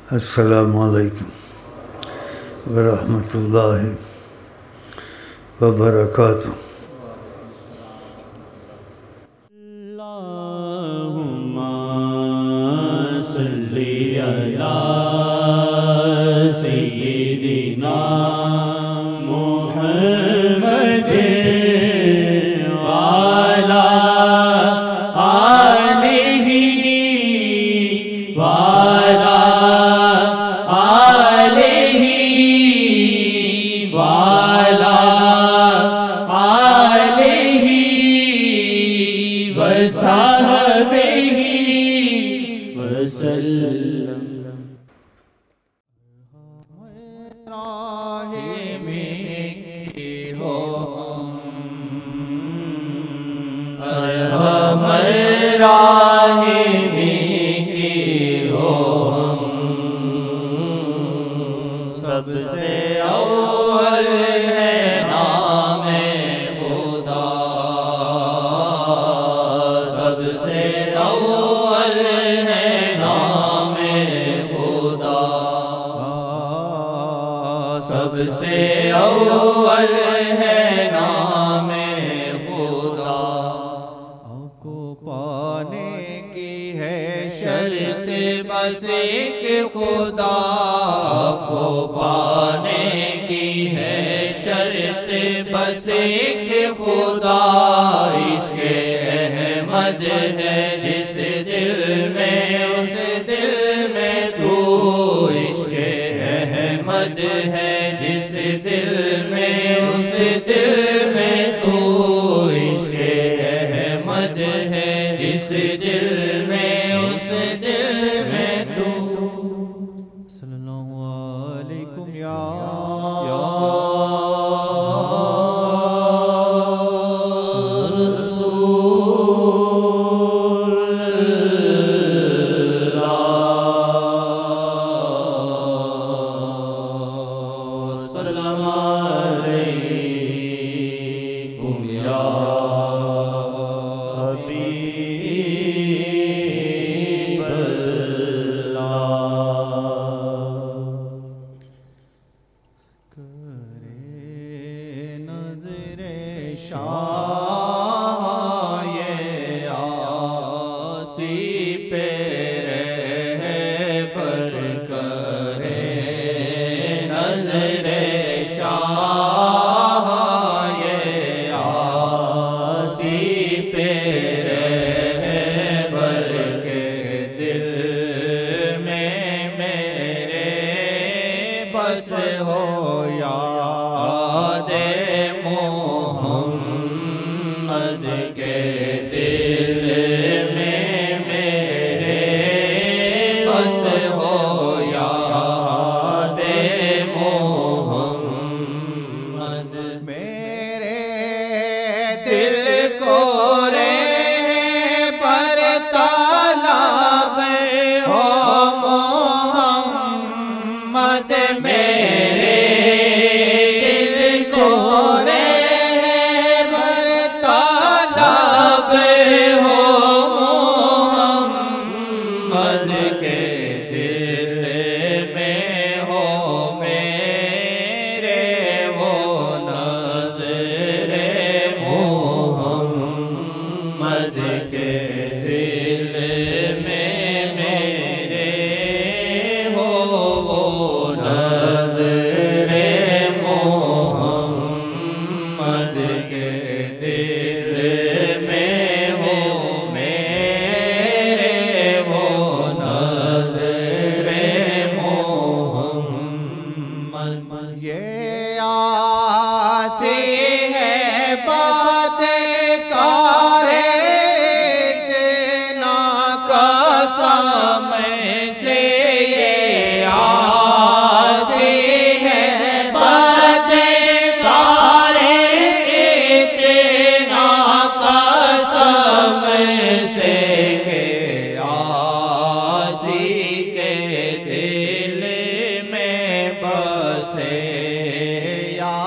السلام علیکم ورحمۃ اللہ وبرکاتہ۔ اللہم صلی علی سیدنا محمد وعلی آلہ وعلی آلہ وعلی آلہ وصحبہ وسلم۔ راہ میں ہو ارحم راہ میں ہو سب سے اول ہے نام خدا، سب سے اول ہے نام خدا، سب سے اول ہے نام خدا۔ آپ کو پانے کی ہے شرط بس ایک خدا، آپ کو پانے کی ہے شرط بس ایک خدا۔ عشق احمد ہے جس دل میں اس دل میں تو، عشق احمد ہے جس دل میں اس دل میں تو، عشق احمد ہے جس دل میں اس دل میں تو۔ صلی اللہ علیکم یا بس ہو یاد محمد کے دل میں میرے، بس ہو یاد محمد میرے دل کو رے پر طالب ہو محمد میرے دل کو رے بر طالب ہو محمد کے دل میں ہو میرے وہ نظر محمد کے دل میں میرے ہو نظر محمد کے دل میں ہو میرے وہ نظر محمد۔ یہ آسی ہے بات کار اتنا قسم سے، یہ آسی ہے بات کار اتنا قسم سے کہ آسی کے دل میں بسے یا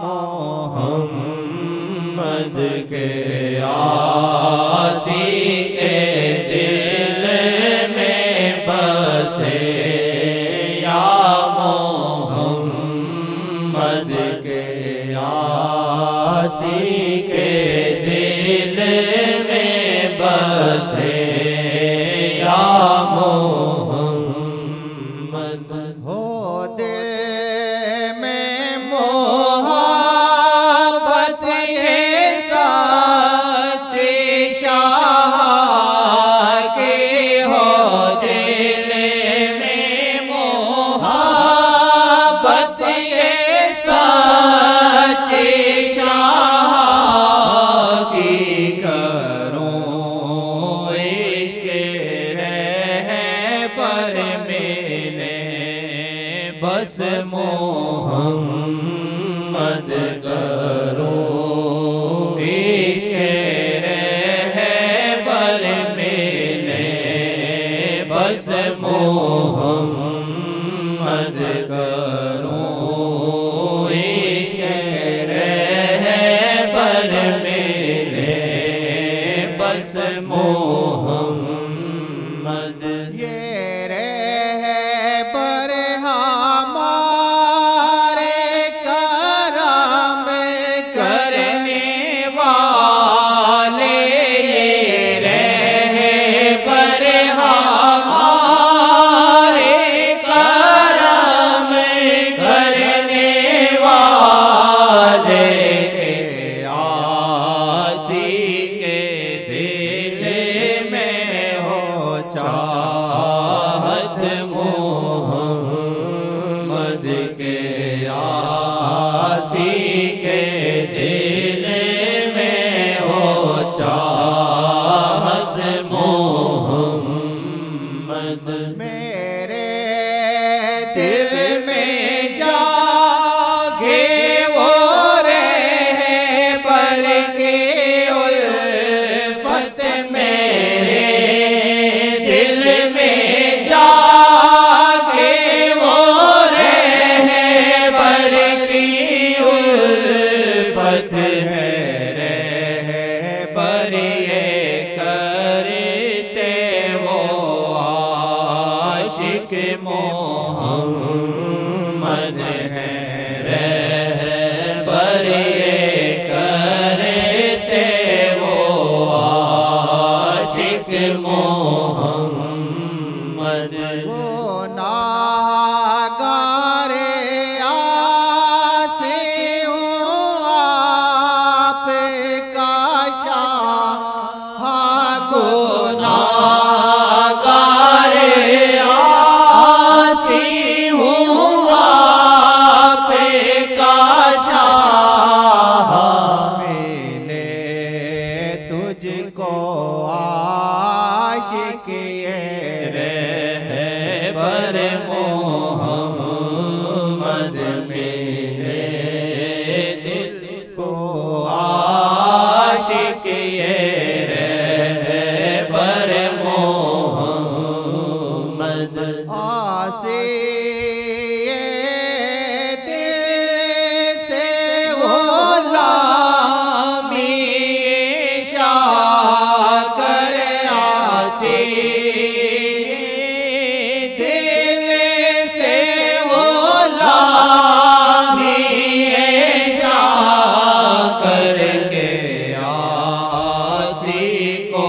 محمد کے آسی کے دل میں بسے کے دل میں بسے یا محمد ہو دل میں محبت یہ سچے شاہ کی ہو دل میں محبت یہ سچے شاہ کی کروں عشق رہبر ملے بس محمد کروں عشق رہبر ملے بس محمد کروں عشق رہبر ملے بس محمد یہ رہبر ہمارے کرم کرنے والے یہ رہبر ہمارے کرم کرنے والے آسی کے دل میں ہو چاہت محمد کے آسی کے دل میں ہو چاہت محمد میرے دل میں جاگے وہ رہبر کی الفت میرے دل میں جاگے وہ رہبر کی الفت ہے رہبر یہ کرتے وہ عاشق محمد ہیں رہبر یہ کرتے وہ عاشق محمد وہ ناگار آسی ہوں آپ کا شاہ گناہگار آسی ہوں آپ کا شاہ ملے تجھ کو عاشق یہ رہبر محمد ملے دل کو عاشق یہ رہبر محمد آسی دل سے وہ لامی شاہ کر آسی دل سے وہ لامی شاہ کر کے آسی کو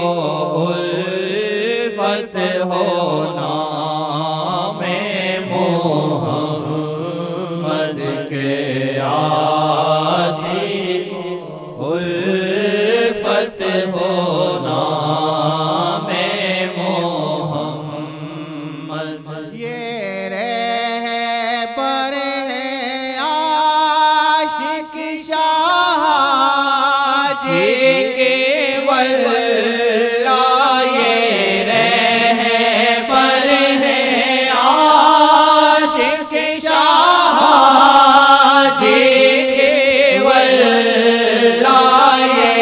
الفت ہونا میں محمد کے آسی کو الفت ہونا میں محمد یہ رہبر ہے عاشق شاہ جی کے واللہ یہ رہبر ہے عاشق شاہ جی کے واللہ یہ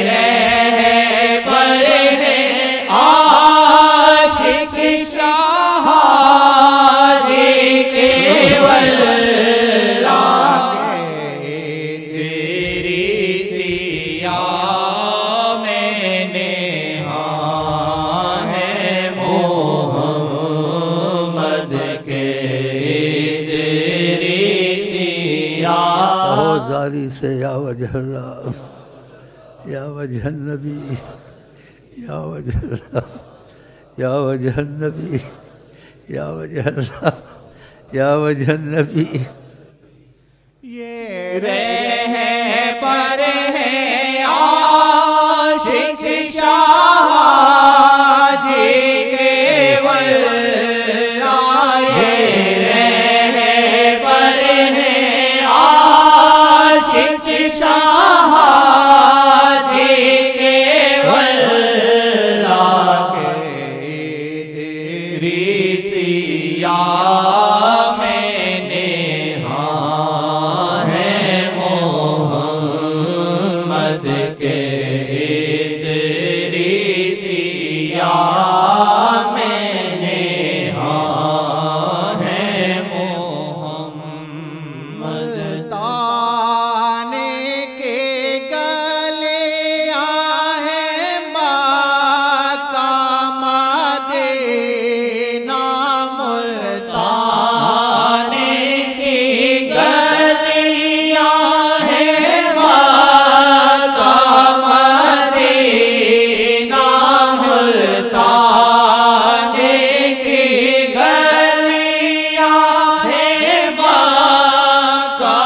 رہبر ہے عاشق شاہ جی کے واللہ تیری سیاہ میں نہاں ہے محمد کے تیری سیاہ زاری سے یا وجہ اللہ یا وجہ النبی یا وجہ اللہ یا وجہ النبی یا وجہ اللہ یا وجہ النبی یہ رہبر ہے عاشق شاہ جی کے ولا، یہ رہبر ہے عاشق شاہ جی کے ولا، تیری سیاہ میں نہاں ہے محمد کے، تیری سیاہ میں نہاں ہے محمد، تانے کے گلیاں ہیں مکہ مدینہ، ملتان کی گلیاں ہیں مکہ مدینہ، ملتان کی گلیاں ہیں مکہ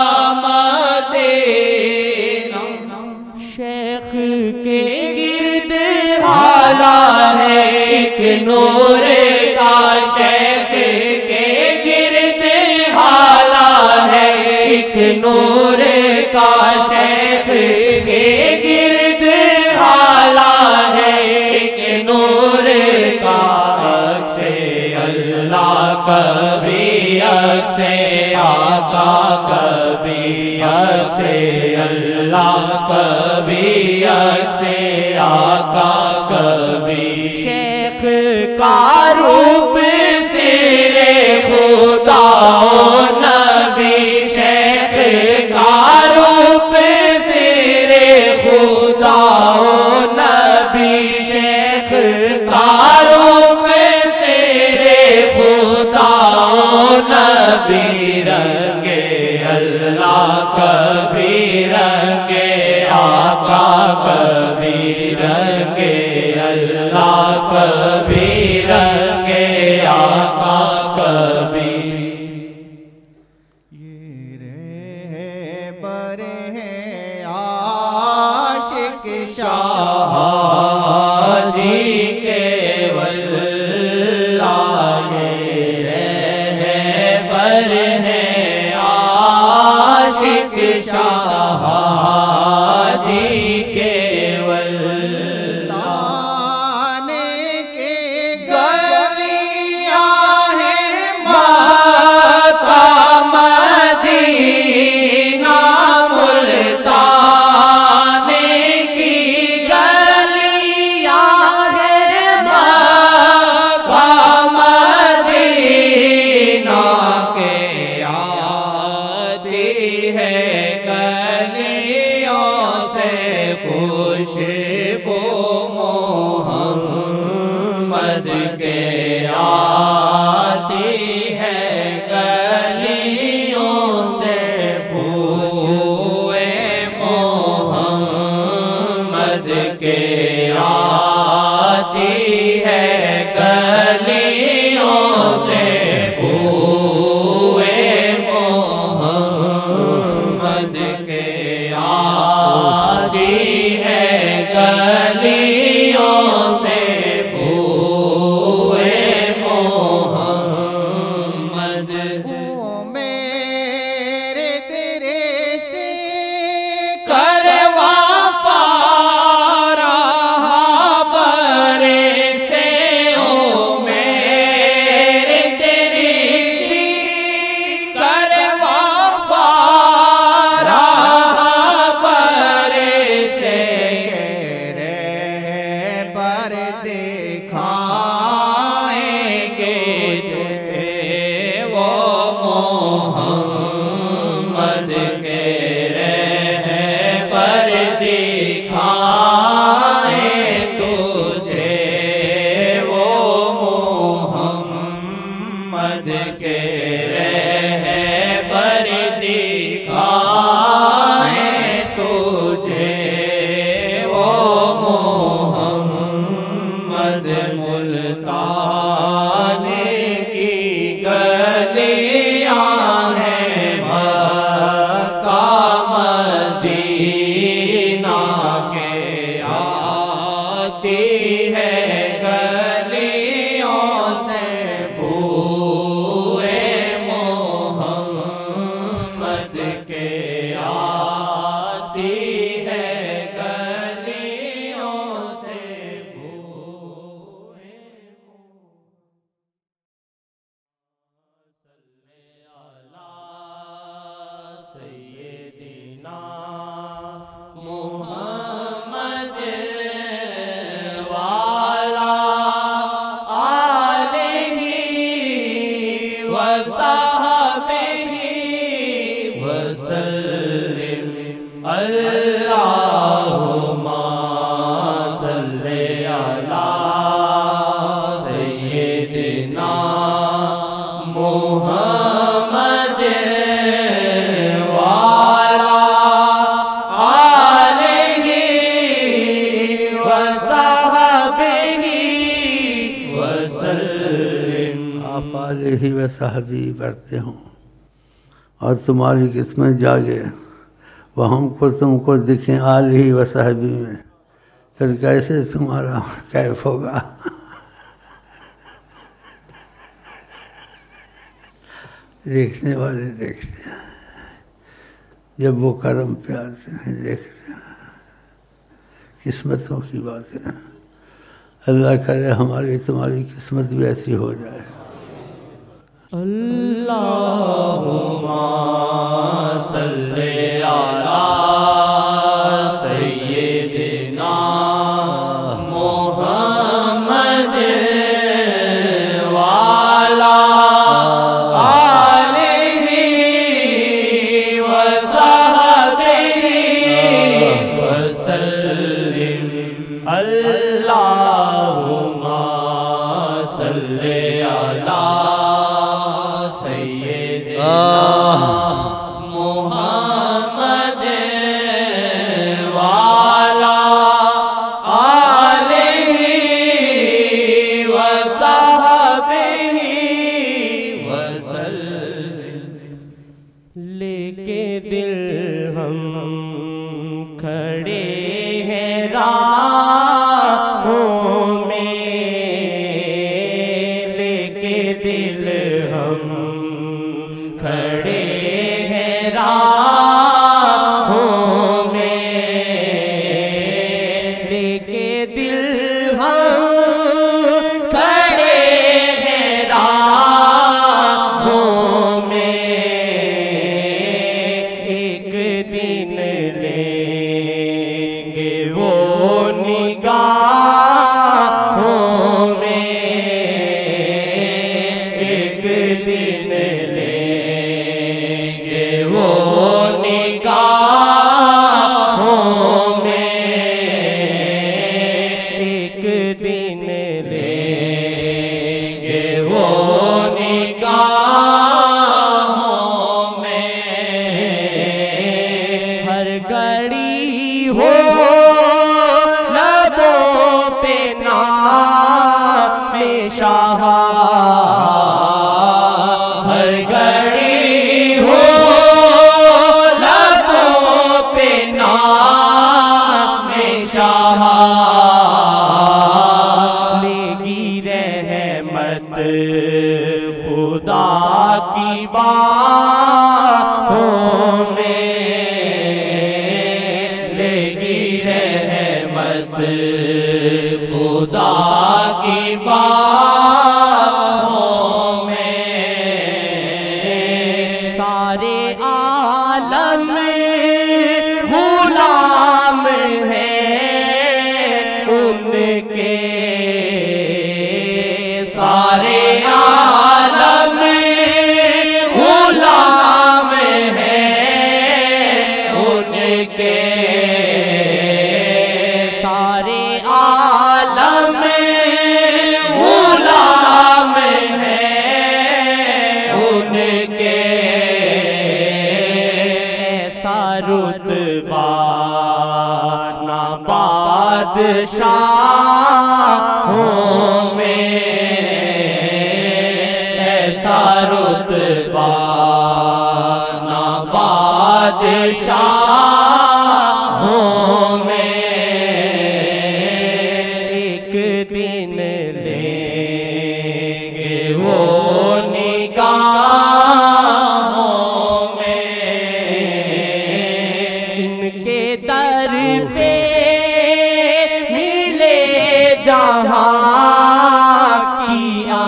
مدینہ، شیخ کے گرد حالا ہے ایک نور کا، شیخ کے گرد حالا ہے ایک نور کا، شیخ کے گرد حالا ہے ایک نور کا، عکس اللہ کبھی عکس آقا کبھی عکس اللہ کبھی عکس آقا کبھی، شیخ کا روپ سرے خدا و نبی، شیخ کا روپ سرے خدا و نبی، شیخ کا روپ سرے خدا و نبی، رنگے اللہ کبھی رنگے آقا کبھی رنگے اللہ کبھی رنگے آقا کبھی، یہ رہبر ہے عاشق شاہ جی کے ولا، یہ رہبر ہے عاشق شاہ جی کے ولا، تانے کے گلیاں ہیں مکہ مدینہ، ملتان کی گلیاں ہیں مکہ مدینہ، کے آتی ہے گلیوں سے خوشبو محمد کے، آتی ہے گلیوں سے بوئے محمد کے، آتی ہے گلیوں سے بوئے محمد کے، آتی ہے گلیوں سے بوئے محمد، میرے تیرے سے کروا پارا برے سے، او میرے تیرے سے کروا پارا برے سے، है गलियों से बूए मोहम्मद के आती है गलियों से बूए सल्ले अला सय्यदिना मुहम्मद वाला आलिही वसहबिही वसल्लिम अल्लाहुम्मा सल्ले अला सय्यदिना मुहम्मद वाला आलिही वसहबिही वसल्लिम। आप आलिही व साहबी पढ़ते हो और तुम्हारी किस्मत जागे वो हमको तुमको दिखें आलिही व साहबी में, फिर कैसे तुम्हारा कैफ होगा। देखने वाले देखते हैं, जब वो करम पे आते हैं देखते हैं। किस्मतों की बात है। अल्लाह करे हमारी तुम्हारी किस्मत भी ऐसी हो जाए। अल्लाहुम्मा सल्ले अला सय्यदिना मुहम्मद वाला आलिही वसहबिही वसल्लिम। अल्लाहुम्मा सल्ले अला सय्यदिना मुहम्मद वाला आलिही वसहबिही वसल्लिम। लेके दिल हम खड़े हैं राहों में, लेके दिल हम खड़े हैं राहों में, लेके दिल हम खड़े हैं राहों में। एक दिन लेंगे वो निगाहों में, एक दिन लेंगे वो निगाहों में, एक दिन लेंगे वो निगाहों में। हर घड़ी हो लबों पे नाम शाह, हर घड़ी हो लबों पे नाम शाह। लेगी रहमत खुदा की बाहों में, लेगी रहमत खुदा की बाहों में। सारे आलम गुलाम हैं उनके, सारे आलम गुलाम हैं उनके, सारे आलम गुलाम हैं उनके। ऐसा रुतबा ना बादशाहों में, ऐसा रुतबा ना बादशाहों में। جہاں کی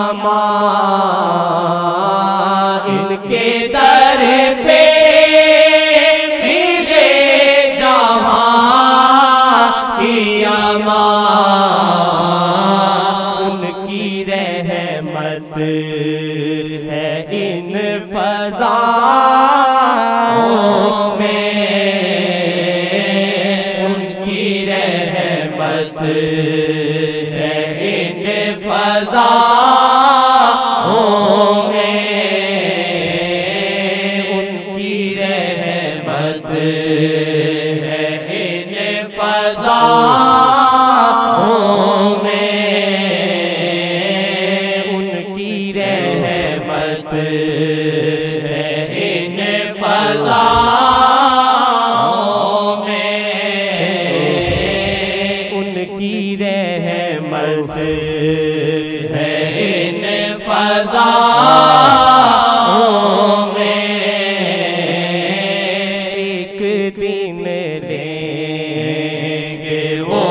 امان ان کے در پہ ملے جہاں کی امان ان کی رحمت ہے ان فضاؤں میں ان کی رحمت ہے ان فضاؤں میں ان کی رحمت ہے ان فضاؤں میں ان کی رحمت ہے ان فضاؤں میں ان کی رحمت ہے ان فضاؤں میں ایک دن لیں گے وہ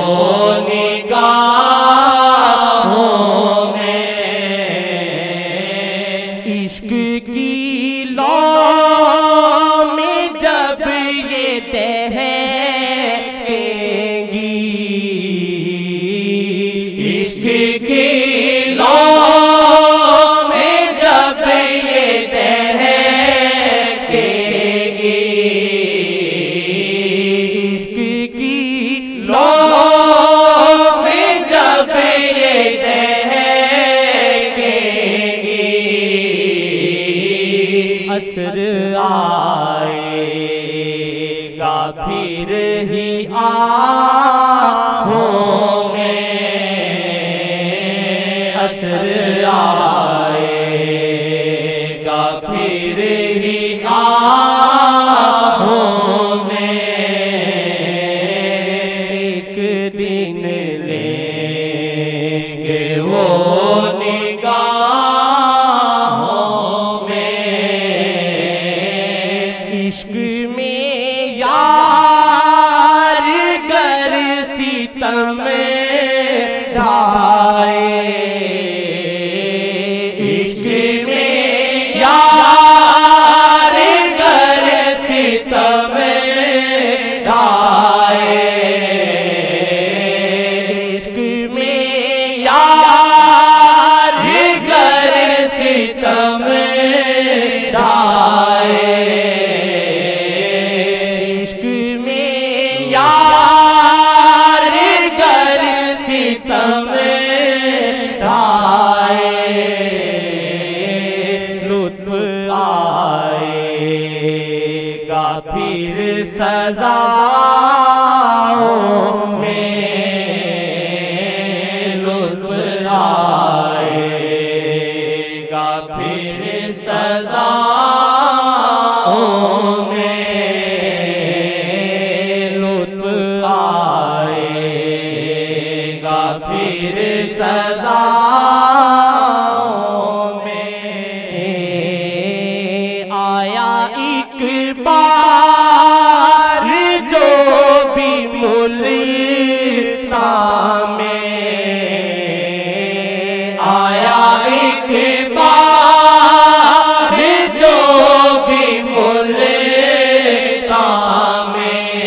نگاہوں میں عشق کی لو میں جب یہ دہکیں گی عشق کی لو میں جب یہ دہکیں گی عشق کی لو میں جب یہ دہکیں گی عصر آئے گا پھر ہی آہوں میں عصر آئے گا پھر ہی آہوں میں ایک دن لیں گے وہ نگاہوں میں عشق میں یار گر ستم ڈھائے عشق میں یار گر ستم ڈھائے عشق میں یار گر ستم ڈھائے عشق میں یار گر ستم ڈھائے لطف آئے گا پھر سزاؤں میں لطف آئے گا پھر سزاؤں میں لطف آئے گا پھر سزاؤں میں آیا ایک بار جو بھی ملتان میں آیا ایک بار جو بھی ملتان میں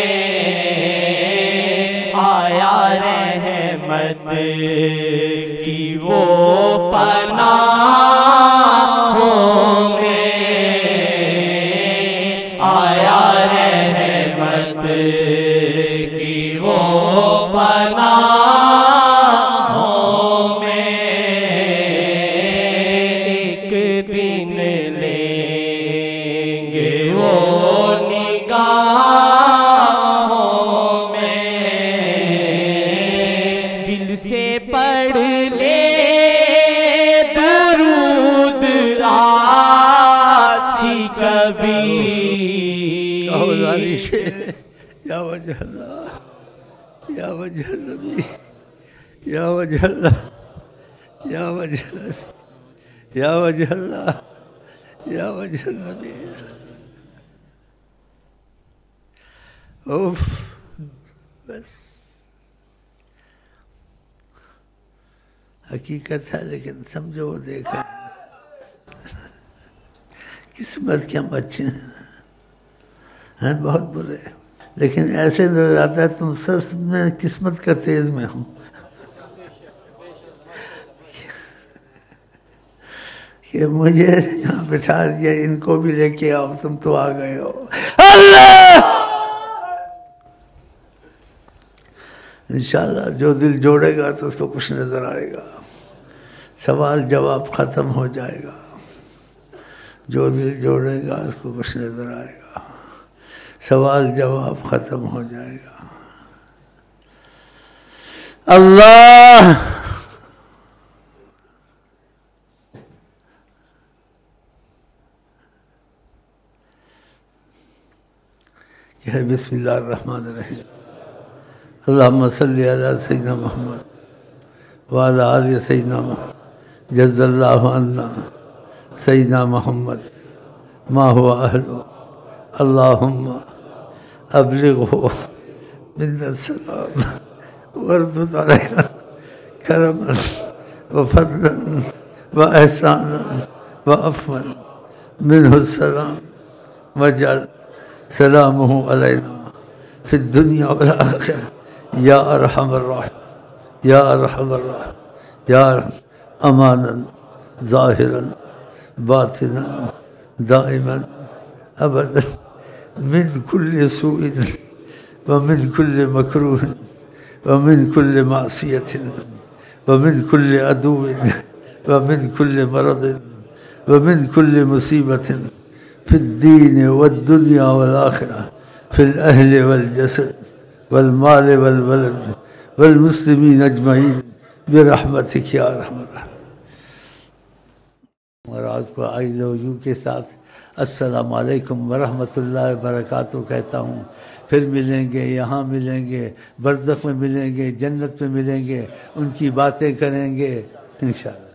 آیا رحمت کی وہ پناہوں میں آیا رحمت کی وہ پناہوں میں ایک دن لیں گے وہ نگاہوں میں دل سے پڑھ لے درود آسی کبھی یا وجہ اللہ یا وجہ النبی یا وجہ اللہ یا وجہ النبی یا وجہ اللہ یا وجہ النبی اوف بس حقیقت ہے، لیکن سمجھو وہ دیکھا قسمت کے ہم اچھے ہیں بہت برے، لیکن ایسے نظر آتا ہے تم سب میں قسمت کا تیز میں ہوں کہ مجھے یہاں بٹھا دیا، ان کو بھی لے کے آؤ، تم تو آ گئے ہو۔ اللہ انشاءاللہ جو دل جوڑے گا تو اس کو کچھ نظر آئے گا، سوال جواب ختم ہو جائے گا، جو دل جوڑے گا اس کو کچھ نظر آئے گا، سوال جواب ختم ہو جائے گا۔ اللہ کہ بسم اللہ الرحمن الرحیم، اللہم صلی علی سیدنا محمد وعلی آل سیدنا محمد، جز اللہ عنا سیدنا محمد ما هو اہلو، اللہم ابلغہ منا السلام واردد علینا کرما وفضلا واحسانا وعفوا منہ السلام واجعل سلامہ علینا فی الدنیا والآخرہ یا ارحم الراحمین یا ارحم الراحمین یا امانا ظاہرا باطنا دائما ابدا من کل سوء ومن کل مکروہ ومن کل معصیت ومن کل عدو ومن کل مرض ومن کل مصیبت فی الدین والدنیا والآخرہ فی الاہل والجسد والمال والولد والمسلمین اجمعین برحمتک یا ارحم الراحمین۔ اور آج کو آئی لو یو کے ساتھ السلام علیکم ورحمۃ اللہ وبرکاتہ کہتا ہوں۔ پھر ملیں گے، یہاں ملیں گے، برزخ میں ملیں گے، جنت میں ملیں گے، ان کی باتیں کریں گے انشاءاللہ۔